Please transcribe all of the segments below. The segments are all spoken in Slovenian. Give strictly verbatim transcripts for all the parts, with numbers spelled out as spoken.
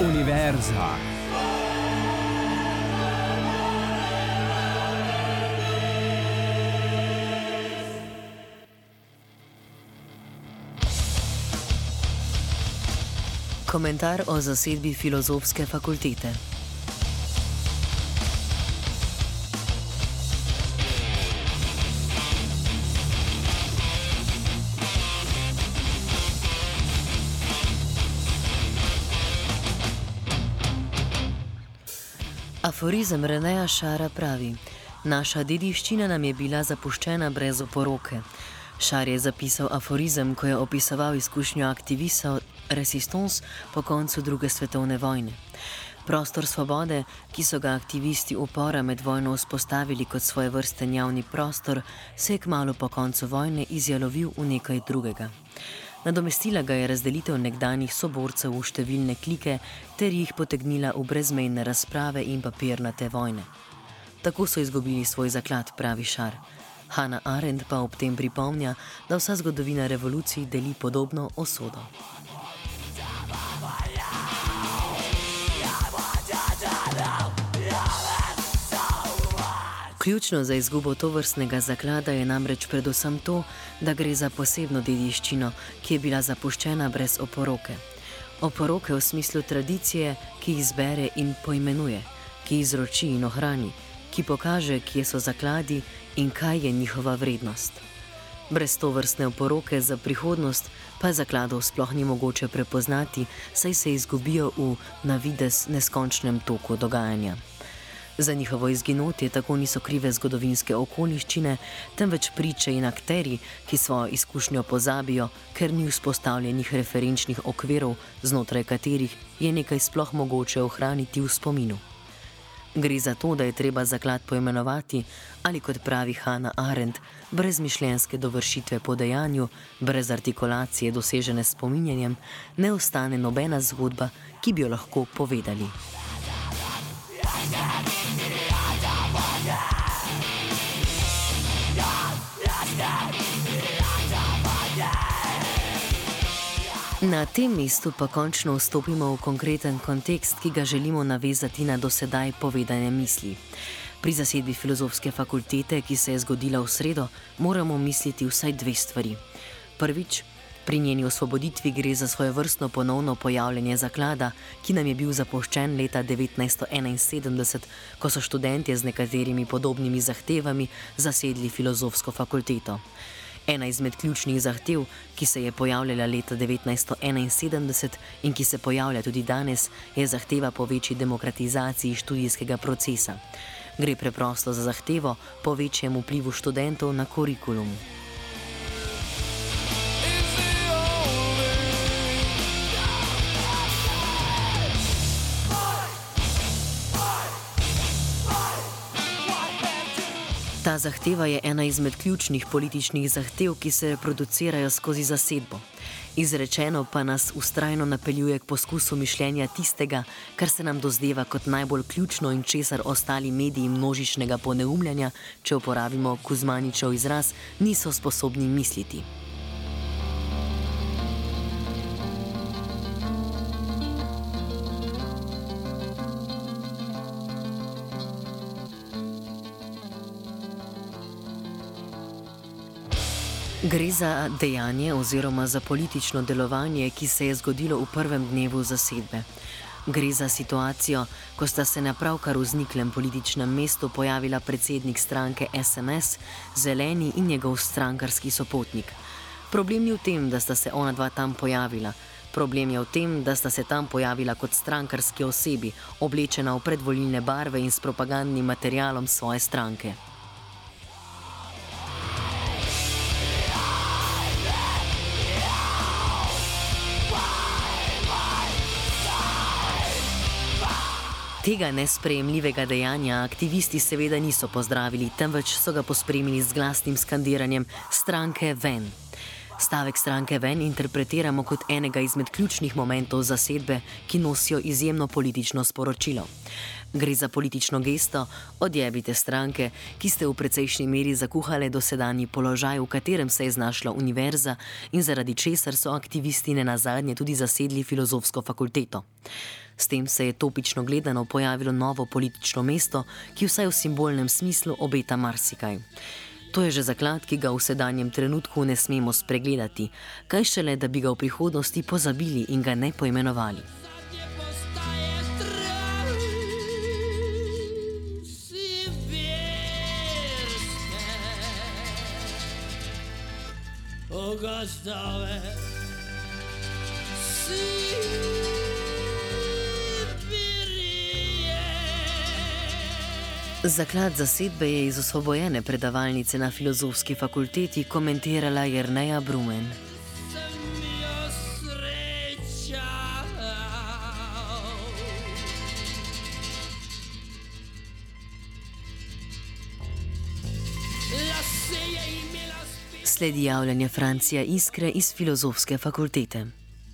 Univerza. Komentar o zasedbi Filozofske fakultete. Aforizem Reneja Šara pravi: naša dediščina nam je bila zapuščena brez oporoke. Šar je zapisal aforizem, ko je opisoval izkušnjo aktivistov Resistance po koncu druge svetovne vojne. Prostor svobode, ki so ga aktivisti upora med vojno vzpostavili kot svojevrsten javni prostor, se je kmalu po koncu vojne izjalovil v nekaj drugega. Nadomestila ga je razdelitev nekdanjih soborcev v številne klike ter jih potegnila v brezmejne razprave in papirnate vojne. Tako so izgubili svoj zaklad, pravi Šar. Hannah Arendt pa ob tem pripomnja, da vsa zgodovina revolucij deli podobno osodo. Ključno za izgubo tovrstnega zaklada je namreč predvsem to, da gre za posebno dediščino, ki je bila zapuščena brez oporoke. Oporoke v smislu tradicije, ki jih zbere in poimenuje, ki izroči in ohrani, ki pokaže, kje so zakladi in kaj je njihova vrednost. Brez tovrstne oporoke za prihodnost pa zakladov sploh ni mogoče prepoznati, saj se izgubijo v na videz neskončnem toku dogajanja. Za njihovo izginotje tako niso krive zgodovinske okoliščine, temveč priče in akteri, ki svojo izkušnjo pozabijo, ker ni vzpostavljenih referenčnih okvirov, znotraj katerih je nekaj sploh mogoče ohraniti v spominu. Gre za to, da je treba zaklad poimenovati ali, kot pravi Hannah Arendt, brez mišljenjske dovršitve po dejanju, brez artikulacije dosežene s spominjanjem, ne ostane nobena zgodba, ki bi jo lahko povedali. Na tem mestu pa končno vstopimo v konkreten kontekst, ki ga želimo navezati na dosedaj povedane misli. Pri zasedbi Filozofske fakultete, ki se je zgodila v sredo, moramo misliti vsaj dve stvari. Prvič, pri njeni osvoboditvi gre za svojevrstno ponovno pojavljanje zaklada, ki nam je bil zapuščen leta devetnajststo enainsedemdeset, ko so študentje z nekaterimi podobnimi zahtevami zasedli Filozofsko fakulteto. Ena izmed ključnih zahtev, ki se je pojavljala leta devetnajststo enainsedemdeset in ki se pojavlja tudi danes, je zahteva po večji demokratizaciji študijskega procesa. Gre preprosto za zahtevo po večjem vplivu študentov na kurikulum. Ta zahteva je ena izmed ključnih političnih zahtev, ki se reproducirajo skozi zasedbo. Izrečeno pa nas vztrajno napeljuje k poskusu mišljenja tistega, kar se nam dozdeva kot najbolj ključno in česar ostali mediji množičnega poneumljanja, če uporabimo Kuzmaničev izraz, niso sposobni misliti. Gre za dejanje oziroma za politično delovanje, ki se je zgodilo v prvem dnevu zasedbe. Gre za situacijo, ko sta se na pravkar vzniklem političnem mestu pojavila predsednik stranke S M S, Zeleni in njegov strankarski sopotnik. Problem ni v tem, da sta se ona dva tam pojavila. Problem je v tem, da sta se tam pojavila kot strankarski osebi, oblečena v predvolilne barve in s propagandnim materialom svoje stranke. Tega nesprejemljivega dejanja aktivisti seveda niso pozdravili, temveč so ga pospremili z glasnim skandiranjem stranke ven. Stavek stranke ven interpretiramo kot enega izmed ključnih momentov zasedbe, ki nosijo izjemno politično sporočilo. Gre za politično gesto, odjebite stranke, ki ste v precejšnji meri zakuhale dosedanji položaj, v katerem se je znašla univerza in zaradi česar so aktivisti nenazadnje tudi zasedli filozofsko fakulteto. S tem se je topično gledano pojavilo novo politično mesto, ki vsaj v simbolnem smislu obeta marsikaj. To je že zaklad, ki ga v sedanjem trenutku ne smemo spregledati, kaj šele, da bi ga v prihodnosti pozabili in ga ne poimenovali. Zaklad zasedbe je iz osvobojene predavalnice na Filozofski fakulteti komentirala Jerneja Brumen. Sledi javljanje Francija Iskre iz Filozofske fakultete.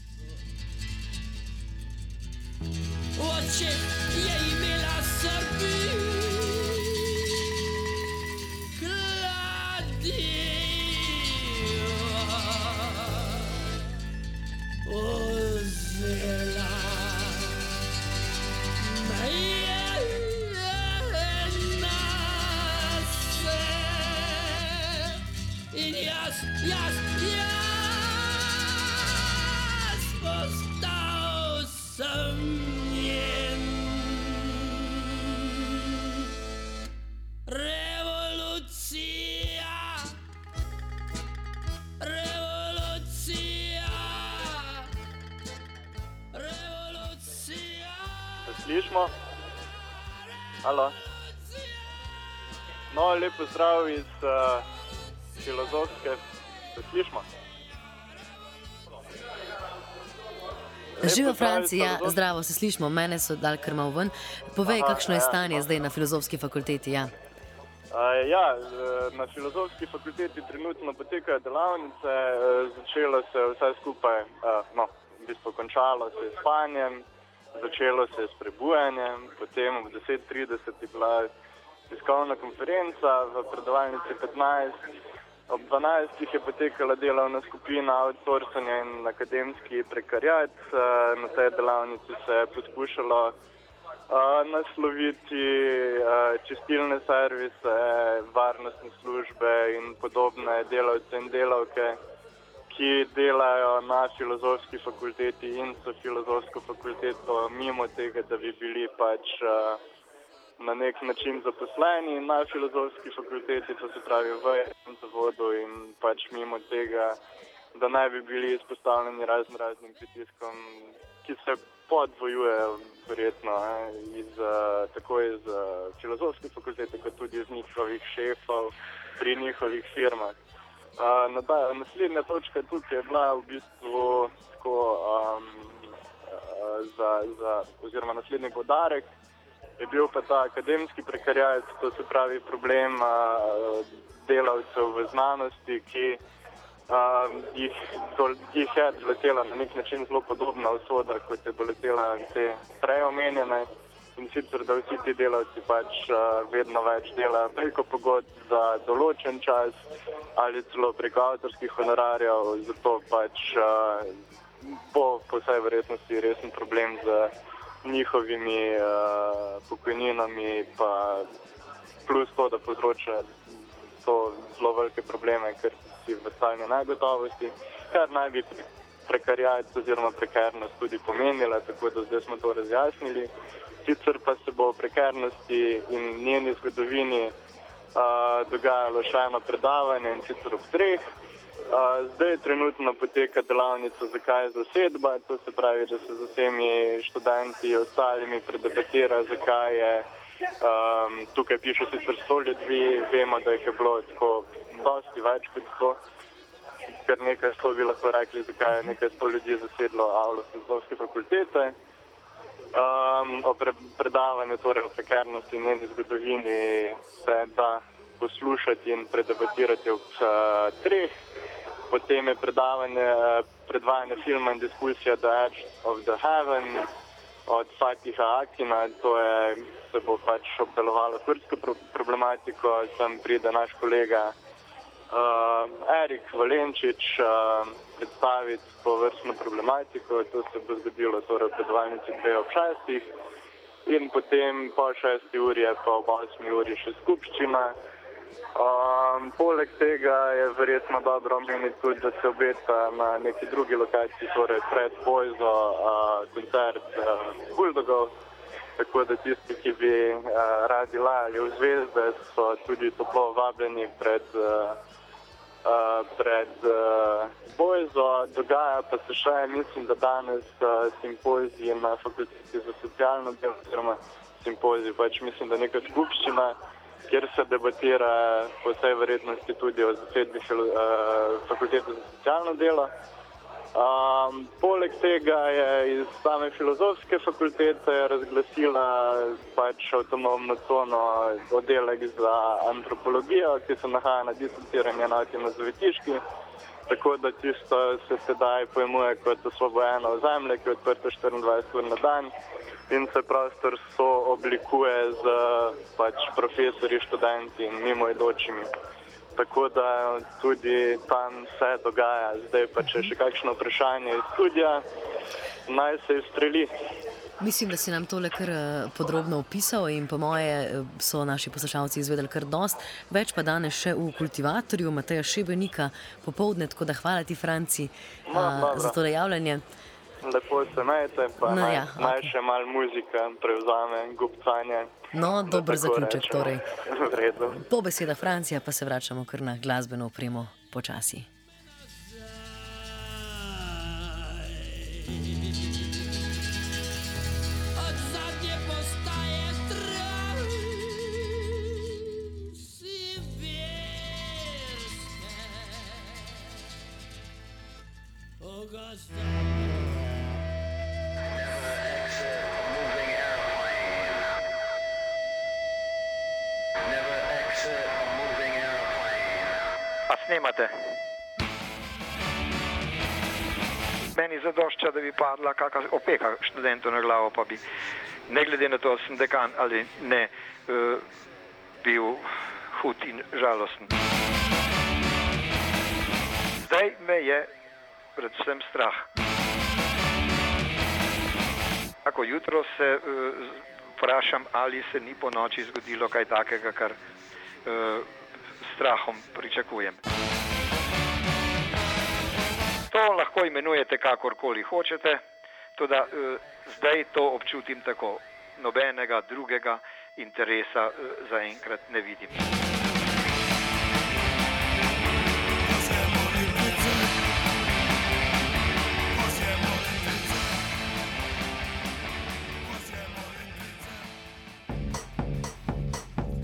Slišimo? Halo? No, lep pozdrav iz uh, Filozofske. Se slišimo? Živo Francija, zdravo, se slišimo. Mene so dali kar malo ven. Povej, Aha, kakšno je stanje ja, zdaj na Filozofski fakulteti, ja. Uh, ja, na Filozofski fakulteti trenutno potekajo delavnice, začelo se vse skupaj, uh, no, v bistvu končalo se je s spanjem, začelo se je s prebujanjem, potem ob deset trideset je bila tiskovna konferenca v predavalnici petnajst, ob dvanajstih je potekala delovna skupina outsourcanja in akademski prekariat. Na tej delavnici se je poskušalo nasloviti čistilne servise, varnostne službe in podobne delavce in delavke, ki delajo na Filozofski fakulteti in so Filozofsko fakulteto mimo tega, da bi bili pač na nek način zaposleni na Filozofski fakulteti, to se pravi v enem zavodu in pač mimo tega, da naj bi bili izpostavljeni razno raznim pritiskom, ki se podvojujejo verjetno iz, tako iz Filozofske fakultete, kot tudi iz njihovih šefov pri njihovih firmah. Uh, naslednja točka tukaj je bila v bistvu tako, um, za, za, oziroma naslednji poudarek je bil pa ta akademski prekariat, to se pravi problem uh, delavcev v znanosti, ki uh, jih, do, jih je doletela na nek način zelo podobna usoda, kot je doletela te prej omenjene. In sicer, da vsi ti delavci pač uh, vedno več delajo preko pogodb za določen čas ali celo preko avtorskih honorarjev, zato pač uh, bo po vsej verjetnosti resen problem z njihovimi uh, pokojninami, pa plus to, da povzroča to zelo velike probleme, ker si v stalni negotovosti, kar naj bi prekariat oziroma prekarnost tudi pomenila, tako da zdaj smo to razjasnili. Sicer pa se bo v prekarnosti in njeni zgodovini uh, dogajalo še eno predavanje, in sicer ob treh. Uh, zdaj trenutno poteka delavnica Zakaj je zasedba, to se pravi, da se z vsemi študenti in ostalimi predebatira, zakaj je. Um, tukaj piše sicer sto ljudi, vemo, da jih je bilo tako dosti več kot sto, ker nekaj sto bi lahko rekli, zakaj je nekaj sto ljudi zasedlo avlo Filozofske fakultete. Um, o pre, predavanju torej o prekarnosti in njeni zgodovini se da poslušati in predebatirati ob uh, treh. potem je predavanje, predvajanje filma in diskusija The Edge of the Heaven od Fatiha Akina, to je, se bo pač obdelovalo kurdsko problematiko, sem pride naš kolega uh, Erik Valenčič uh, predstaviti to vrstno problematiko, to se bo zgodilo torej predvajalnici dve ob šestih. In potem po šesti uri je pa ob osmi uri še skupščina. Um, poleg tega je verjetno dobro omeniti tudi, da se obeta na neki drugi lokaciji, torej pred Pojzo, uh, koncert uh, Buldogov. Tako da tisti, ki bi uh, radi lajali v zvezde, so tudi toplo vabljeni pred, uh, uh, pred uh, Pojzo. Dogaja pa se še, mislim, da danes uh, simpozij na fakulteti za socialno delo, oziroma simpozij, pač mislim, da neka skupščina, kjer se debatira po vsej verjetnosti tudi o zasedbi uh, fakultete za socialno delo. Um, poleg tega je iz same filozofske fakultete razglasila pač avtonomno cono oddelek za antropologijo, ki se nahaja na distancirani enoti na Zavetiški. Tako da tisto se sedaj pojmuje kot osvobojeno ozemlje, ki je odprto štiriindvajset ur na dan in se prostor sooblikuje z pač profesorji, študenti in mimoidočimi. Tako da tudi tam se dogaja. Zdaj pa če še kakšno vprašanje iz studija, naj se izstreli. Mislim, da si nam tole kar podrobno opisal in po moje so naši poslušalci izvedeli kar dost. Več pa danes še v Kultivatorju Mateja Šebenika popoldne, tako da hvala ti, Franci, no, a, za tole javljanje. Lepo se majte, pa no, naj, ja, naj okay. še malo muzika prevzame gubcanje. No, dober zaključek rečem. torej. V redu. Po besedah Francija pa se vračamo kar na glasbeno opremo počasi. A snemate? Meni zadošča, da bi padla kakšna opeka študentov na glavo, pa bi, ne glede na to, da sem dekan ali ne, uh, bil hud in žalosten. Zdaj me je predvsem strah. Ako jutro se uh, vprašam, ali se ni po noči zgodilo kaj takega, kar uh, strahom pričakujem. To lahko imenujete kakorkoli hočete, toda eh, zdaj to občutim tako. Nobenega drugega interesa eh, zaenkrat ne vidim.